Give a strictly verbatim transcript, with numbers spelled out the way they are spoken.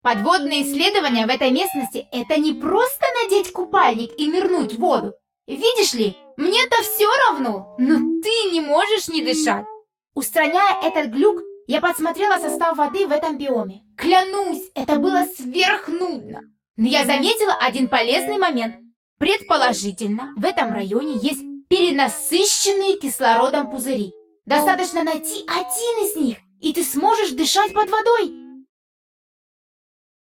Подводные исследования в этой местности – это не просто надеть купальник и нырнуть в воду. Видишь ли, мне-то все равно, но ты не можешь не дышать. Устраняя этот глюк, я подсмотрела состав воды в этом биоме. Клянусь, это было сверхнудно. Но я заметила один полезный момент. Предположительно, в этом районе есть перенасыщенные кислородом пузыри. Достаточно найти один из них, и ты сможешь дышать под водой.